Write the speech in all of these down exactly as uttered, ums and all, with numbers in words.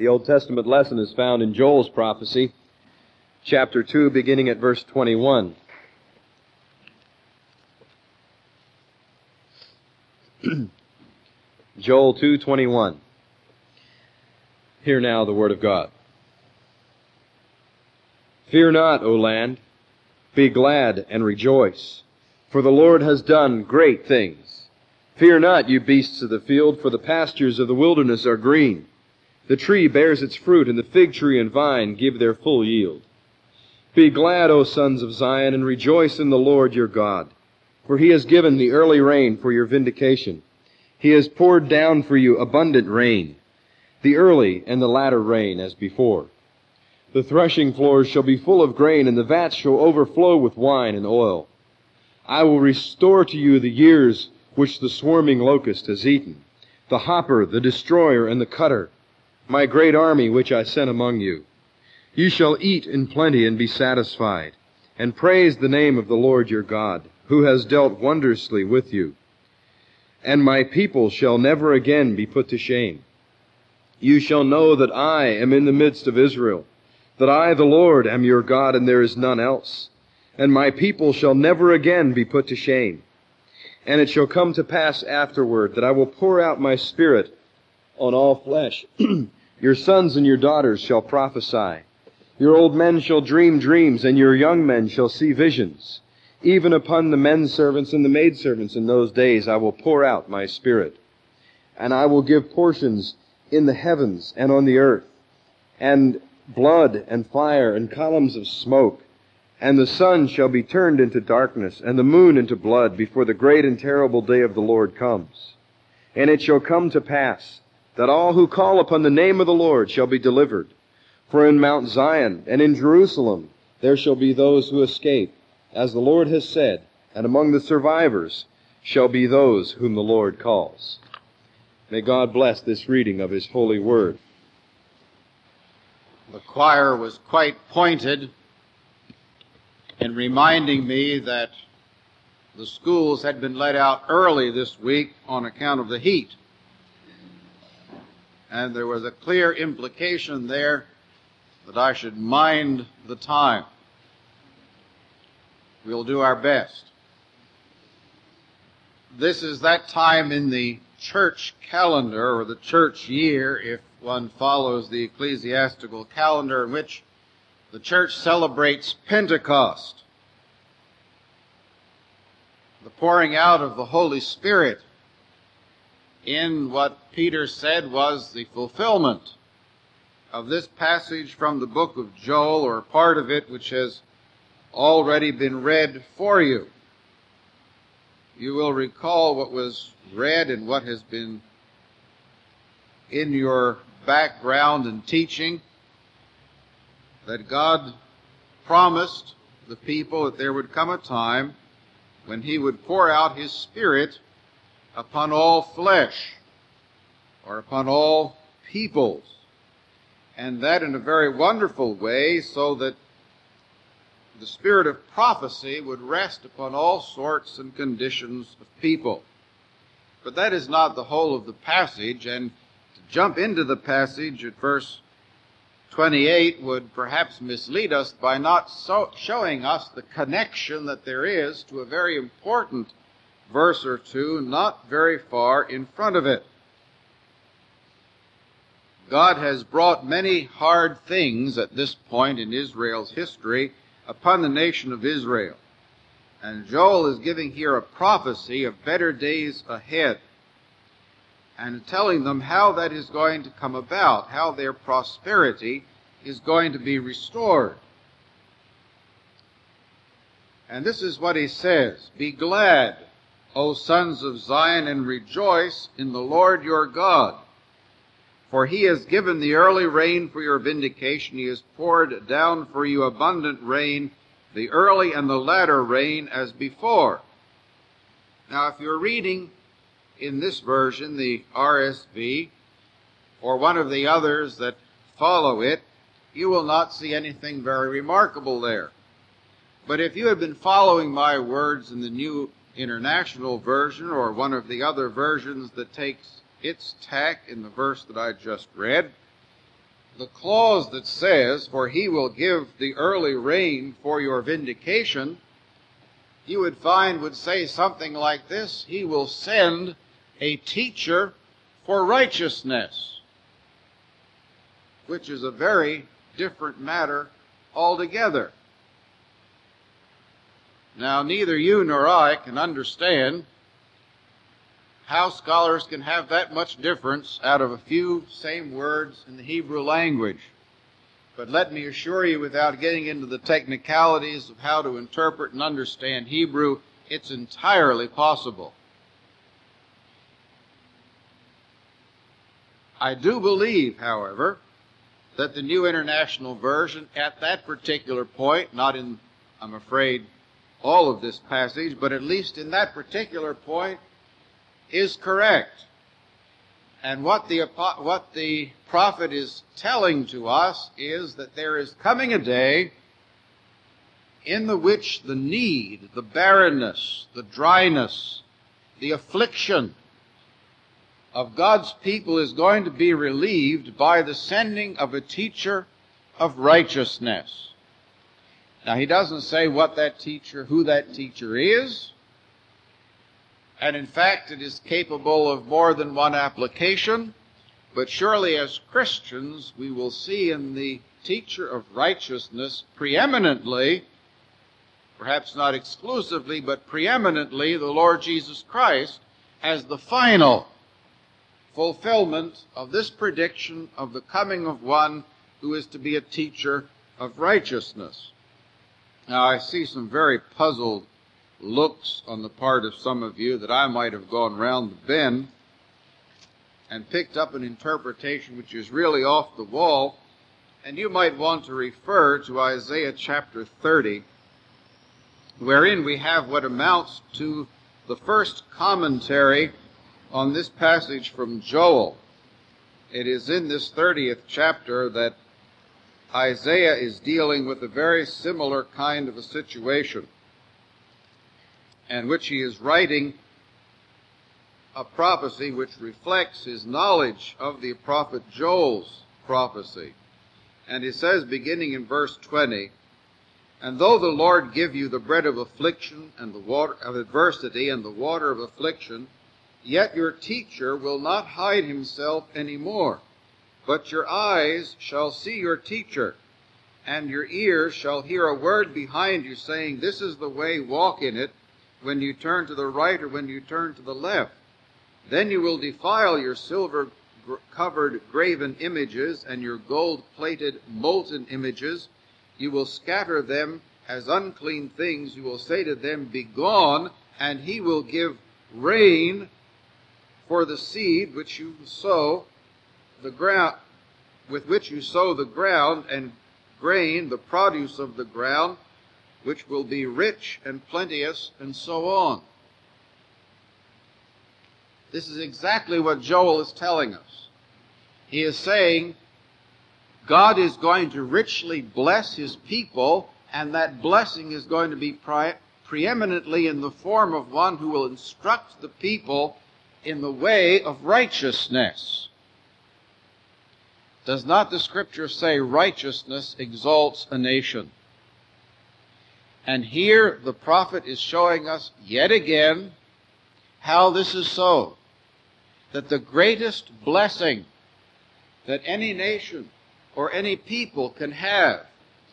The Old Testament lesson is found in Joel's prophecy, chapter two, beginning at verse twenty-one. Joel two twenty-one. Hear now the word of God. Fear not, O land, be glad and rejoice, for the Lord has done great things. Fear not, you beasts of the field, for the pastures of the wilderness are green. The tree bears its fruit, and the fig tree and vine give their full yield. Be glad, O sons of Zion, and rejoice in the Lord your God, for he has given the early rain for your vindication. He has poured down for you abundant rain, the early and the latter rain as before. The threshing floors shall be full of grain, and the vats shall overflow with wine and oil. I will restore to you the years which the swarming locust has eaten, the hopper, the destroyer, and the cutter, my great army which I sent among you. You shall eat in plenty and be satisfied, and praise the name of the Lord your God, who has dealt wondrously with you. And my people shall never again be put to shame. You shall know that I am in the midst of Israel, that I, the Lord, am your God, and there is none else. And my people shall never again be put to shame. And it shall come to pass afterward that I will pour out my Spirit on all flesh. Your sons and your daughters shall prophesy. Your old men shall dream dreams, and your young men shall see visions. Even upon the men servants and the maidservants in those days I will pour out my Spirit. And I will give portions in the heavens and on the earth, and blood and fire and columns of smoke. And the sun shall be turned into darkness, and the moon into blood, before the great and terrible day of the Lord comes. And it shall come to pass that all who call upon the name of the Lord shall be delivered. For in Mount Zion and in Jerusalem there shall be those who escape, as the Lord has said, and among the survivors shall be those whom the Lord calls. May God bless this reading of His holy word. The choir was quite pointed in reminding me that the schools had been let out early this week on account of the heat. And there was a clear implication there that I should mind the time. We'll do our best. This is that time in the church calendar, or the church year, if one follows the ecclesiastical calendar, in which the church celebrates Pentecost, the pouring out of the Holy Spirit in what Peter said was the fulfillment of this passage from the book of Joel, or part of it which has already been read for you. You will recall what was read and what has been in your background and teaching, that God promised the people that there would come a time when He would pour out His Spirit upon all flesh, or upon all peoples, and that in a very wonderful way, so that the spirit of prophecy would rest upon all sorts and conditions of people. But that is not the whole of the passage, and to jump into the passage at verse twenty-eight would perhaps mislead us by not so showing us the connection that there is to a very important verse or two not very far in front of it. God has brought many hard things at this point in Israel's history upon the nation of Israel. And Joel is giving here a prophecy of better days ahead, and telling them how that is going to come about, how their prosperity is going to be restored. And this is what he says: Be glad, O sons of Zion, and rejoice in the Lord your God. For he has given the early rain for your vindication. He has poured down for you abundant rain, the early and the latter rain as before. Now, if you're reading in this version, the R S V, or one of the others that follow it, you will not see anything very remarkable there. But if you have been following my words in the New International Version, or one of the other versions that takes its tack in the verse that I just read, the clause that says, "For he will give the early rain for your vindication," you would find would say something like this: He will send a teacher for righteousness, which is a very different matter altogether. Now, neither you nor I can understand how scholars can have that much difference out of a few same words in the Hebrew language. But let me assure you, without getting into the technicalities of how to interpret and understand Hebrew, it's entirely possible. I do believe, however, that the New International Version at that particular point, not in, I'm afraid, all of this passage, but at least in that particular point, is correct. And what the, what the prophet is telling to us is that there is coming a day in the which the need, the barrenness, the dryness, the affliction of God's people is going to be relieved by the sending of a teacher of righteousness. Now, he doesn't say what that teacher, who that teacher is, and in fact it is capable of more than one application, but surely as Christians we will see in the teacher of righteousness preeminently, perhaps not exclusively, but preeminently the Lord Jesus Christ as the final fulfillment of this prediction of the coming of one who is to be a teacher of righteousness. Now, I see some very puzzled looks on the part of some of you that I might have gone round the bend and picked up an interpretation which is really off the wall, and you might want to refer to Isaiah chapter thirty, wherein we have what amounts to the first commentary on this passage from Joel. It is in this thirtieth chapter that Isaiah is dealing with a very similar kind of a situation, and which he is writing a prophecy which reflects his knowledge of the prophet Joel's prophecy. And he says, beginning in verse twenty, "And though the Lord give you the bread of affliction and the water of adversity and the water of affliction, yet your teacher will not hide himself any more, but your eyes shall see your teacher, and your ears shall hear a word behind you saying, this is the way, walk in it, when you turn to the right or when you turn to the left. Then you will defile your silver-covered graven images and your gold-plated molten images. You will scatter them as unclean things. You will say to them, begone, and he will give rain for the seed which you sow the ground, with which you sow the ground, and grain, the produce of the ground, which will be rich and plenteous," and so on. This is exactly what Joel is telling us. He is saying God is going to richly bless his people, and that blessing is going to be pre- preeminently in the form of one who will instruct the people in the way of righteousness. Does not the Scripture say righteousness exalts a nation? And here the prophet is showing us yet again how this is so, that the greatest blessing that any nation or any people can have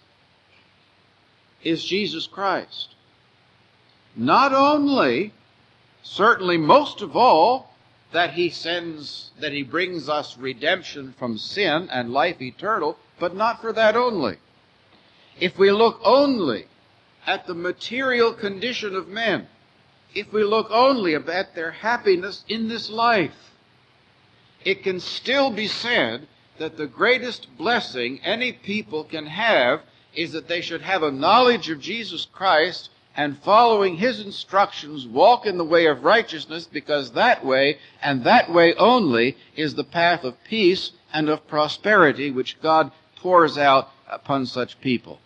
is Jesus Christ. Not only, certainly most of all, that he sends, that he brings us redemption from sin and life eternal, but not for that only. If we look only at the material condition of men, if we look only at their happiness in this life, it can still be said that the greatest blessing any people can have is that they should have a knowledge of Jesus Christ and, following his instructions, walk in the way of righteousness, because that way, and that way only, is the path of peace and of prosperity which God pours out upon such people.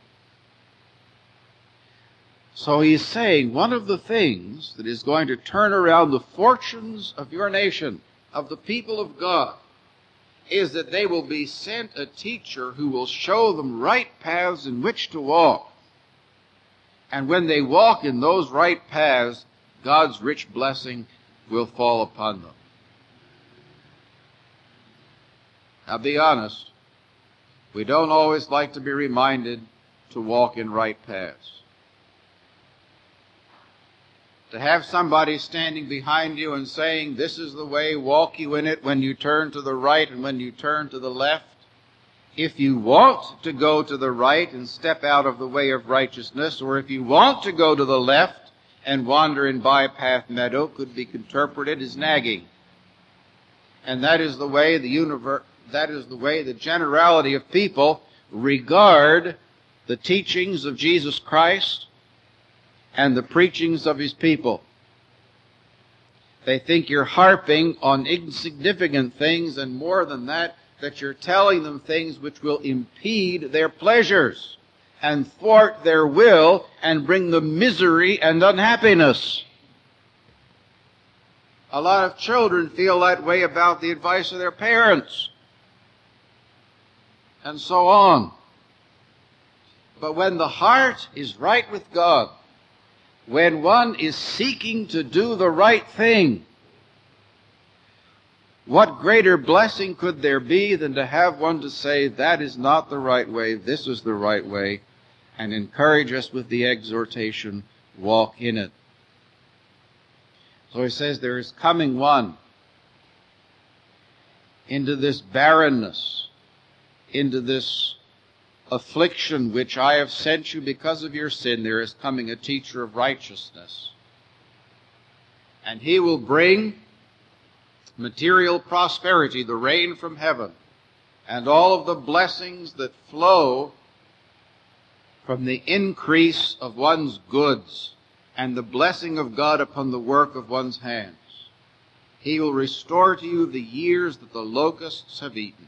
So he's saying one of the things that is going to turn around the fortunes of your nation, of the people of God, is that they will be sent a teacher who will show them right paths in which to walk. And when they walk in those right paths, God's rich blessing will fall upon them. Now be honest, we don't always like to be reminded to walk in right paths. To have somebody standing behind you and saying, this is the way, walk you in it when you turn to the right and when you turn to the left. If you want to go to the right and step out of the way of righteousness, or if you want to go to the left and wander in bypath meadow, could be interpreted as nagging. And that is the way the universe, that is the way the generality of people regard the teachings of Jesus Christ and the preachings of his people. They think you're harping on insignificant things, and more than that, that you're telling them things which will impede their pleasures and thwart their will and bring them misery and unhappiness. A lot of children feel that way about the advice of their parents, and so on. But when the heart is right with God, when one is seeking to do the right thing, what greater blessing could there be than to have one to say, that is not the right way, this is the right way, and encourage us with the exhortation, walk in it. So he says, there is coming one into this barrenness, into this affliction which I have sent you because of your sin. There is coming a teacher of righteousness. And he will bring material prosperity, the rain from heaven, and all of the blessings that flow from the increase of one's goods and the blessing of God upon the work of one's hands. He will restore to you the years that the locusts have eaten.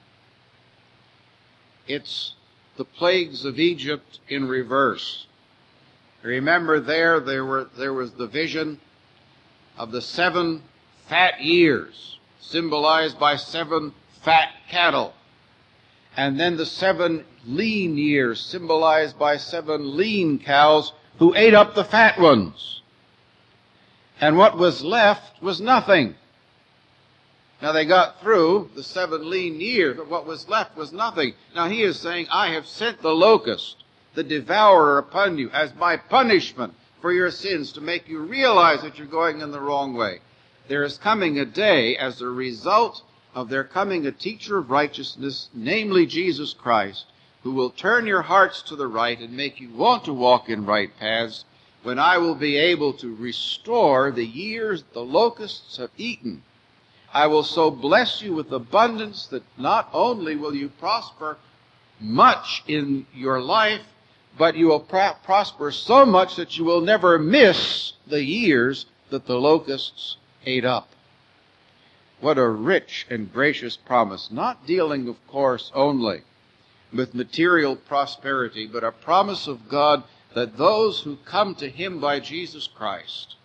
It's the plagues of Egypt in reverse. Remember there, there were, there was the vision of the seven fat years, symbolized by seven fat cattle. And then the seven lean years, symbolized by seven lean cows who ate up the fat ones. And what was left was nothing. Now they got through the seven lean years, but what was left was nothing. Now he is saying, I have sent the locust, the devourer, upon you as my punishment for your sins, to make you realize that you're going in the wrong way. There is coming a day, as a result of there coming a teacher of righteousness, namely Jesus Christ, who will turn your hearts to the right and make you want to walk in right paths, when I will be able to restore the years the locusts have eaten. I will so bless you with abundance that not only will you prosper much in your life, but you will pro- prosper so much that you will never miss the years that the locusts ate up. What a rich and gracious promise, not dealing, of course, only with material prosperity, but a promise of God that those who come to him by Jesus Christ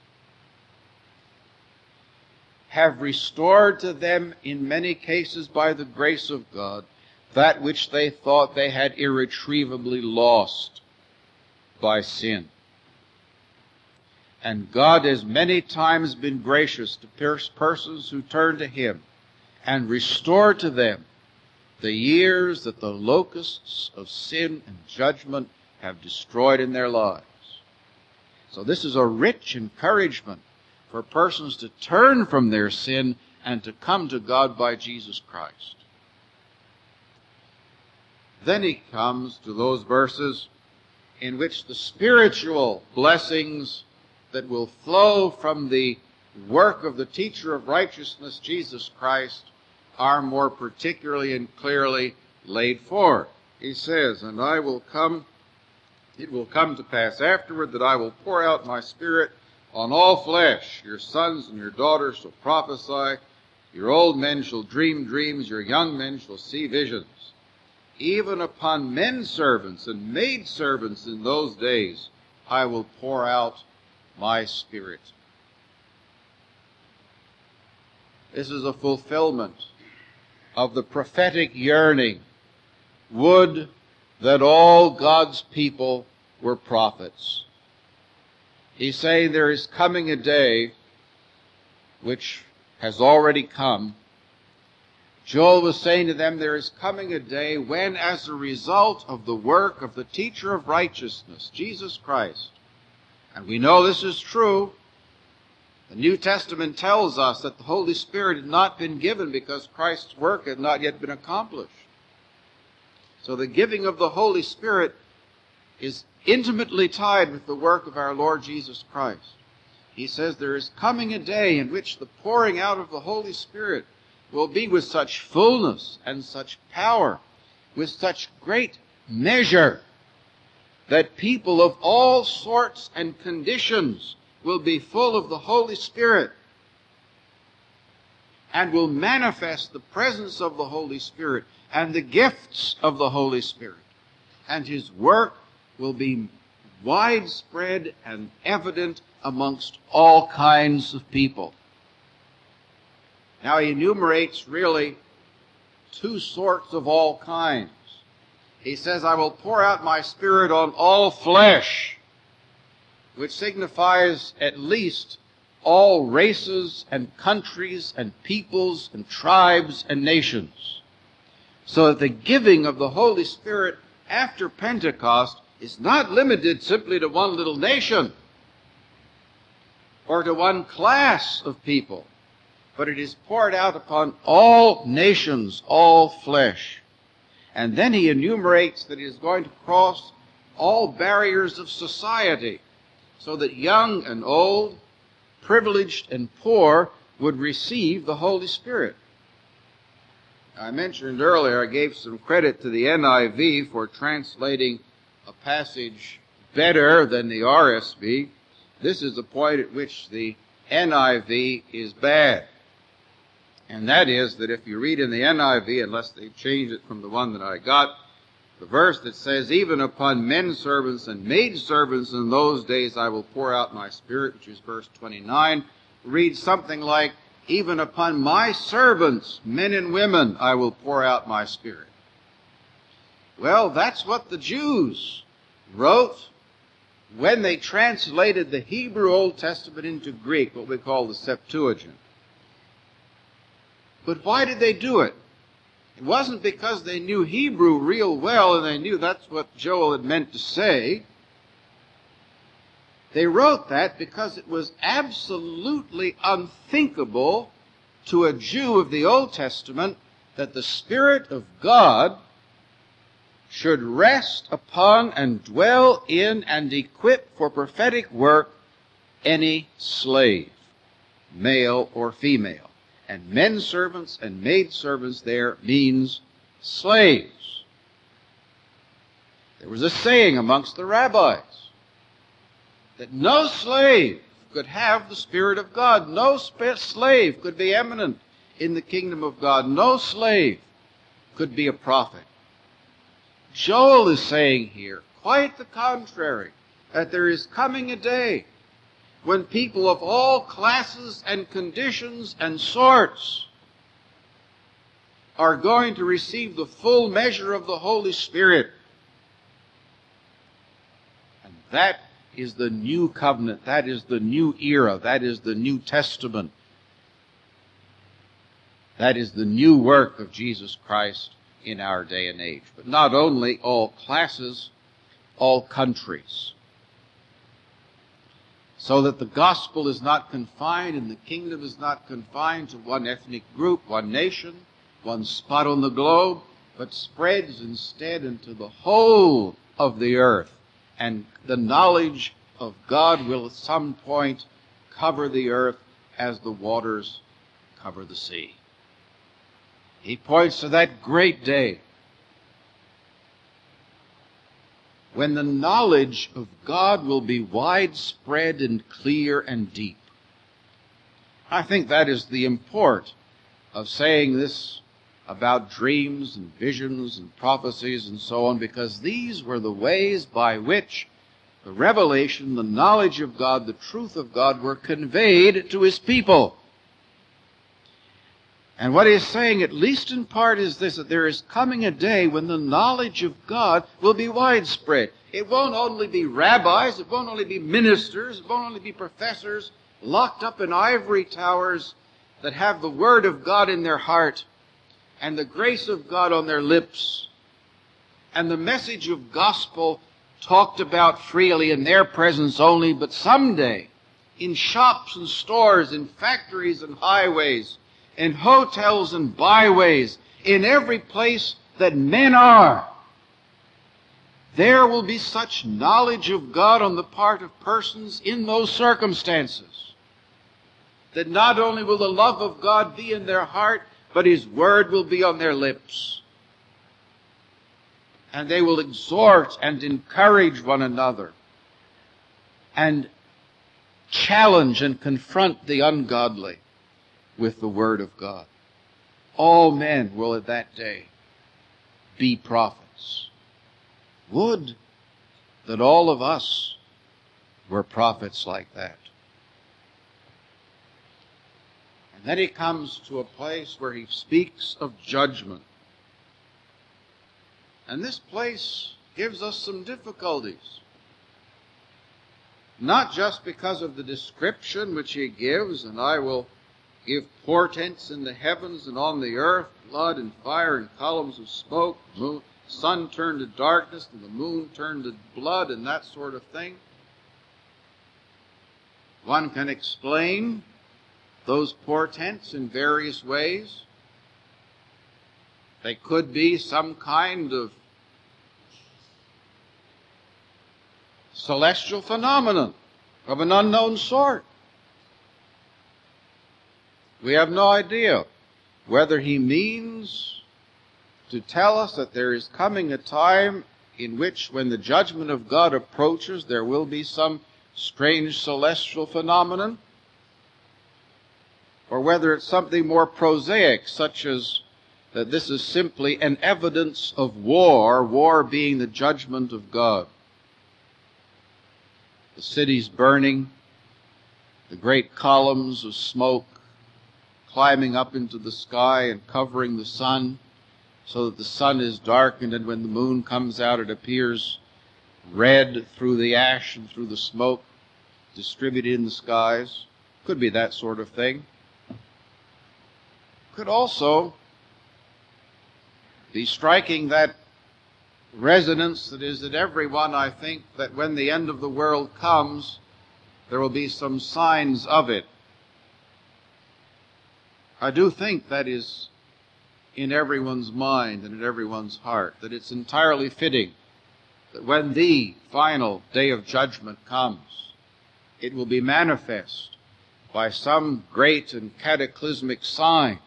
have restored to them, in many cases by the grace of God, that which they thought they had irretrievably lost by sin. And God has many times been gracious to persons who turn to him and restore to them the years that the locusts of sin and judgment have destroyed in their lives. So this is a rich encouragement for persons to turn from their sin and to come to God by Jesus Christ. Then he comes to those verses in which the spiritual blessings that will flow from the work of the teacher of righteousness, Jesus Christ, are more particularly and clearly laid forth. He says, and I will come, it will come to pass afterward that I will pour out my Spirit on all flesh. Your sons and your daughters shall prophesy, your old men shall dream dreams, your young men shall see visions. Even upon men servants and maid servants in those days I will pour out my Spirit. This is a fulfillment of the prophetic yearning. Would that all God's people were prophets. He's saying there is coming a day which has already come. Joel was saying to them, there is coming a day when, as a result of the work of the teacher of righteousness, Jesus Christ, and we know this is true, the New Testament tells us that the Holy Spirit had not been given because Christ's work had not yet been accomplished. So the giving of the Holy Spirit is intimately tied with the work of our Lord Jesus Christ. He says there is coming a day in which the pouring out of the Holy Spirit will be with such fullness and such power, with such great measure, that people of all sorts and conditions will be full of the Holy Spirit and will manifest the presence of the Holy Spirit and the gifts of the Holy Spirit. And His work will be widespread and evident amongst all kinds of people. Now he enumerates really two sorts of all kinds. He says, I will pour out my Spirit on all flesh, which signifies at least all races and countries and peoples and tribes and nations. So that the giving of the Holy Spirit after Pentecost is not limited simply to one little nation or to one class of people, but it is poured out upon all nations, all flesh. And then he enumerates that it is going to cross all barriers of society, so that young and old, privileged and poor, would receive the Holy Spirit. I mentioned earlier, I gave some credit to the N I V for translating a passage better than the R S V. This is the point at which the N I V is bad. And that is that if you read in the N I V, unless they change it from the one that I got, the verse that says, even upon men servants and maid servants in those days I will pour out my Spirit, which is verse twenty-nine, reads something like, even upon my servants, men and women, I will pour out my Spirit. Well, that's what the Jews wrote when they translated the Hebrew Old Testament into Greek, what we call the Septuagint. But why did they do it? It wasn't because they knew Hebrew real well and they knew that's what Joel had meant to say. They wrote that because it was absolutely unthinkable to a Jew of the Old Testament that the Spirit of God should rest upon and dwell in and equip for prophetic work any slave, male or female. And men servants and maid servants there means slaves. There was a saying amongst the rabbis that no slave could have the Spirit of God. No slave could be eminent in the kingdom of God. No slave could be a prophet. Joel is saying here quite the contrary, that there is coming a day when people of all classes and conditions and sorts are going to receive the full measure of the Holy Spirit. And that is the new covenant. That is the new era. That is the New Testament. That is the new work of Jesus Christ in our day and age. But not only all classes, all countries. So that the gospel is not confined and the kingdom is not confined to one ethnic group, one nation, one spot on the globe, but spreads instead into the whole of the earth. And the knowledge of God will at some point cover the earth as the waters cover the sea. He points to that great day when the knowledge of God will be widespread and clear and deep. I think that is the import of saying this about dreams and visions and prophecies and so on, because these were the ways by which the revelation, the knowledge of God, the truth of God were conveyed to His people. And what he's saying, at least in part, is this, that there is coming a day when the knowledge of God will be widespread. It won't only be rabbis, it won't only be ministers, it won't only be professors locked up in ivory towers that have the Word of God in their heart and the grace of God on their lips and the message of gospel talked about freely in their presence only, but someday in shops and stores, in factories and highways, in hotels and byways, in every place that men are, there will be such knowledge of God on the part of persons in those circumstances that not only will the love of God be in their heart, but His Word will be on their lips. And they will exhort and encourage one another and challenge and confront the ungodly with the Word of God. All men will at that day be prophets. Would that all of us were prophets like that. And then he comes to a place where he speaks of judgment. And this place gives us some difficulties. Not just because of the description which he gives, and I will give portents in the heavens and on the earth, blood and fire and columns of smoke, moon, sun turned to darkness and the moon turned to blood and that sort of thing. One can explain those portents in various ways. They could be some kind of celestial phenomenon of an unknown sort. We have no idea whether he means to tell us that there is coming a time in which, when the judgment of God approaches, there will be some strange celestial phenomenon, or whether it's something more prosaic, such as that this is simply an evidence of war, war being the judgment of God. The cities burning, the great columns of smoke climbing up into the sky and covering the sun, so that the sun is darkened, and when the moon comes out it appears red through the ash and through the smoke distributed in the skies. Could be that sort of thing. Could also be striking that resonance that is in everyone, I think, that when the end of the world comes, there will be some signs of it. I do think that is in everyone's mind and in everyone's heart, that it's entirely fitting that when the final day of judgment comes, it will be manifest by some great and cataclysmic signs.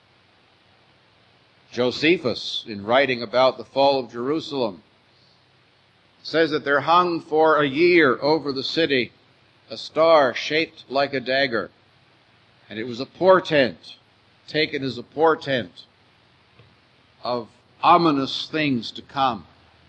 Josephus, in writing about the fall of Jerusalem, says that there hung for a year over the city a star shaped like a dagger, and it was a portent, taken as a portent of ominous things to come.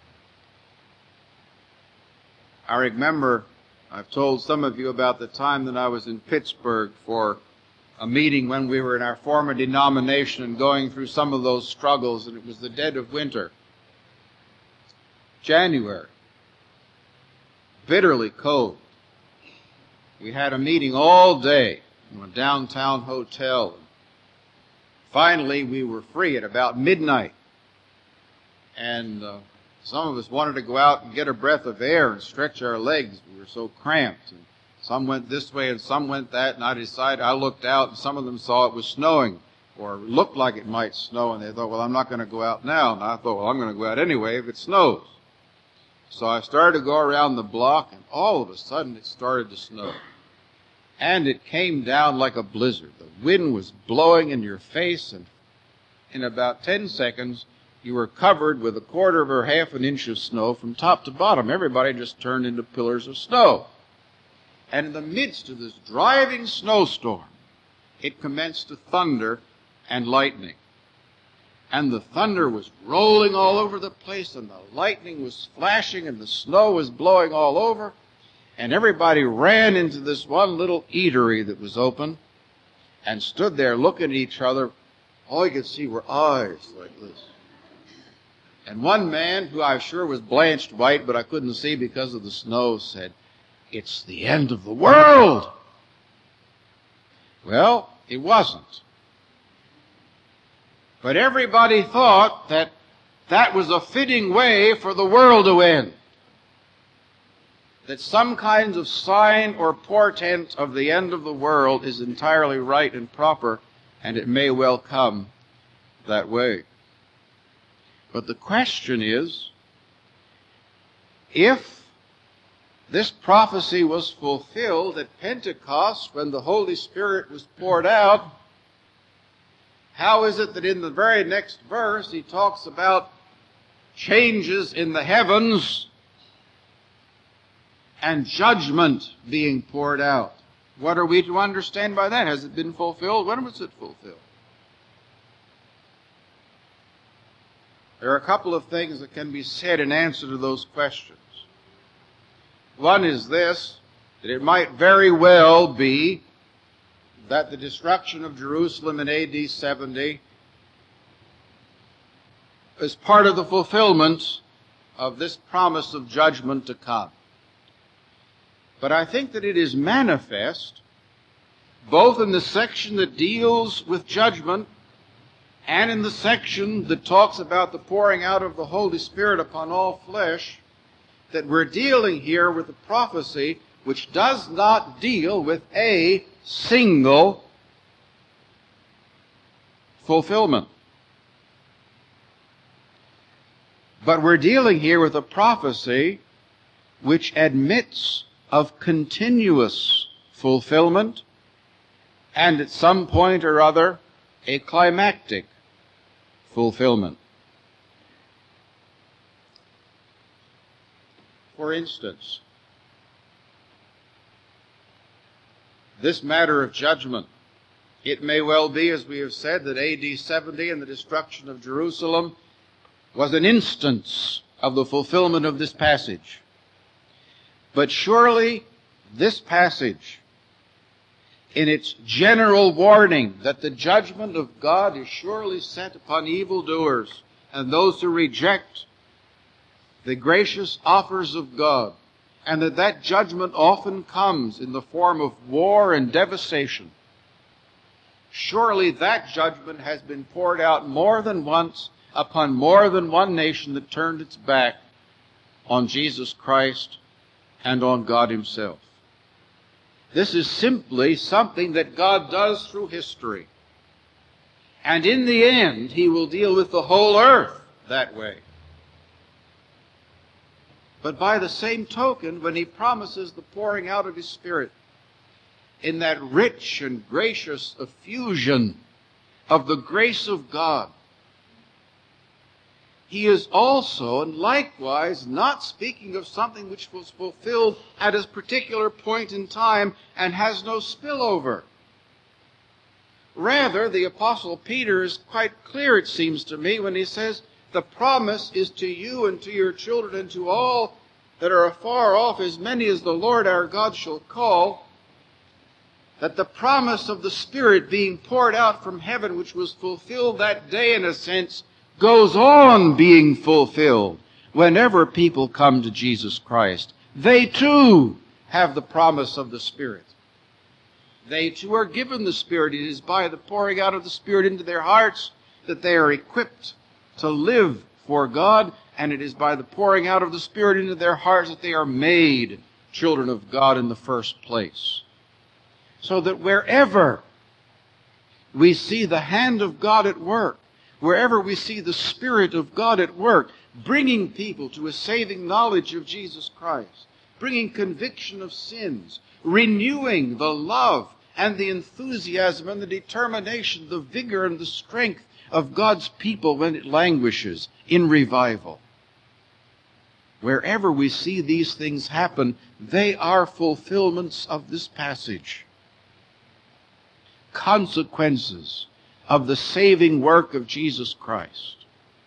I remember, I've told some of you about the time that I was in Pittsburgh for a meeting when we were in our former denomination and going through some of those struggles, and it was the dead of winter. January. Bitterly cold. We had a meeting all day in a downtown hotel. Finally, we were free at about midnight. And uh, some of us wanted to go out and get a breath of air and stretch our legs. We were so cramped. And some went this way and some went that. And I decided, I looked out and some of them saw it was snowing or looked like it might snow. And they thought, well, I'm not going to go out now. And I thought, well, I'm going to go out anyway if it snows. So I started to go around the block, and all of a sudden it started to snow. And it came down like a blizzard. The wind was blowing in your face, and in about ten seconds, you were covered with a quarter of or half an inch of snow from top to bottom. Everybody just turned into pillars of snow. And in the midst of this driving snowstorm, it commenced to thunder and lightning. And the thunder was rolling all over the place, and the lightning was flashing, and the snow was blowing all over. And everybody ran into this one little eatery that was open and stood there looking at each other all you could see were eyes like this. And one man, who I'm sure was blanched white, but I couldn't see because of the snow, said, "It's the end of the world." Well, it wasn't. But everybody thought that that was a fitting way for the world to end. That some kind of sign or portent of the end of the world is entirely right and proper, and it may well come that way. But the question is, if this prophecy was fulfilled at Pentecost when the Holy Spirit was poured out, how is it that in the very next verse he talks about changes in the heavens and judgment being poured out? What are we to understand by that? Has it been fulfilled? When was it fulfilled? There are a couple of things that can be said in answer to those questions. One is this, that it might very well be that the destruction of Jerusalem in A D seventy is part of the fulfillment of this promise of judgment to come. But I think that it is manifest, both in the section that deals with judgment and in the section that talks about the pouring out of the Holy Spirit upon all flesh, that we're dealing here with a prophecy which does not deal with a single fulfillment. But we're dealing here with a prophecy which admits of continuous fulfillment, and at some point or other, a climactic fulfillment. For instance, this matter of judgment, it may well be, as we have said, that A D seventy and the destruction of Jerusalem was an instance of the fulfillment of this passage. But surely this passage, in its general warning that the judgment of God is surely set upon evildoers and those who reject the gracious offers of God, and that that judgment often comes in the form of war and devastation, surely that judgment has been poured out more than once upon more than one nation that turned its back on Jesus Christ and on God Himself. This is simply something that God does through history. And in the end, He will deal with the whole earth that way. But by the same token, when He promises the pouring out of His Spirit in that rich and gracious effusion of the grace of God, He is also and likewise not speaking of something which was fulfilled at a particular point in time and has no spillover. Rather, the Apostle Peter is quite clear, it seems to me, when he says, the promise is to you and to your children and to all that are afar off, as many as the Lord our God shall call, that the promise of the Spirit being poured out from heaven, which was fulfilled that day in a sense, goes on being fulfilled whenever people come to Jesus Christ. They too have the promise of the Spirit. They too are given the Spirit. It is by the pouring out of the Spirit into their hearts that they are equipped to live for God, and it is by the pouring out of the Spirit into their hearts that they are made children of God in the first place. So that wherever we see the hand of God at work, wherever we see the Spirit of God at work, bringing people to a saving knowledge of Jesus Christ, bringing conviction of sins, renewing the love and the enthusiasm and the determination, the vigor and the strength of God's people when it languishes in revival. Wherever we see these things happen, they are fulfillments of this passage. Consequences of the saving work of Jesus Christ.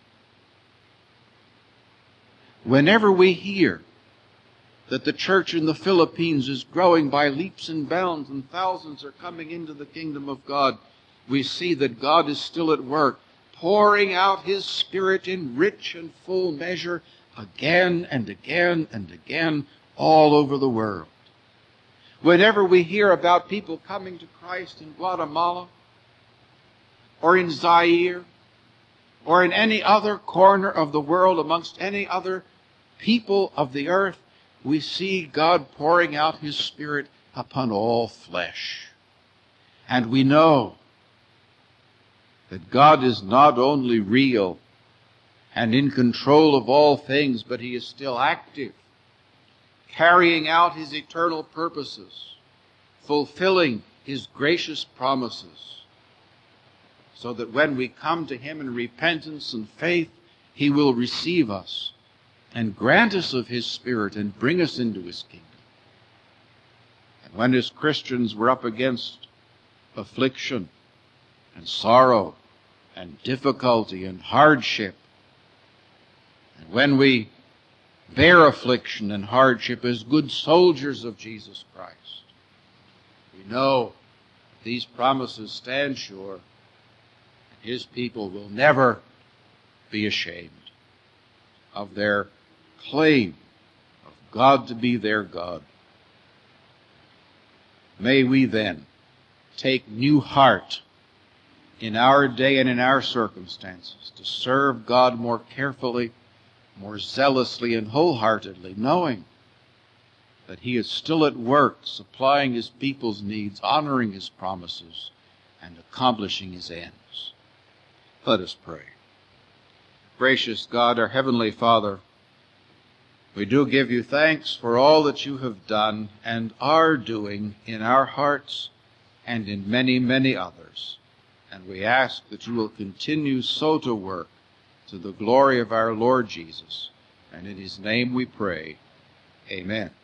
Whenever we hear that the church in the Philippines is growing by leaps and bounds and thousands are coming into the kingdom of God, we see that God is still at work, pouring out his Spirit in rich and full measure again and again and again all over the world. Whenever we hear about people coming to Christ in Guatemala, or in Zaire, or in any other corner of the world amongst any other people of the earth, we see God pouring out his Spirit upon all flesh. And we know that God is not only real and in control of all things, but he is still active, carrying out his eternal purposes, fulfilling his gracious promises, so that when we come to him in repentance and faith, he will receive us and grant us of his Spirit and bring us into his kingdom. And when as Christians we're up against affliction and sorrow and difficulty and hardship, and when we bear affliction and hardship as good soldiers of Jesus Christ, we know these promises stand sure, and his people will never be ashamed of their claim of God to be their God. May we then take new heart in our day and in our circumstances to serve God more carefully, more zealously and wholeheartedly, knowing that he is still at work, supplying his people's needs, honoring his promises, and accomplishing his ends. Let us pray. Gracious God, our Heavenly Father, we do give you thanks for all that you have done and are doing in our hearts and in many, many others. And we ask that you will continue so to work to the glory of our Lord Jesus. And in his name we pray. Amen.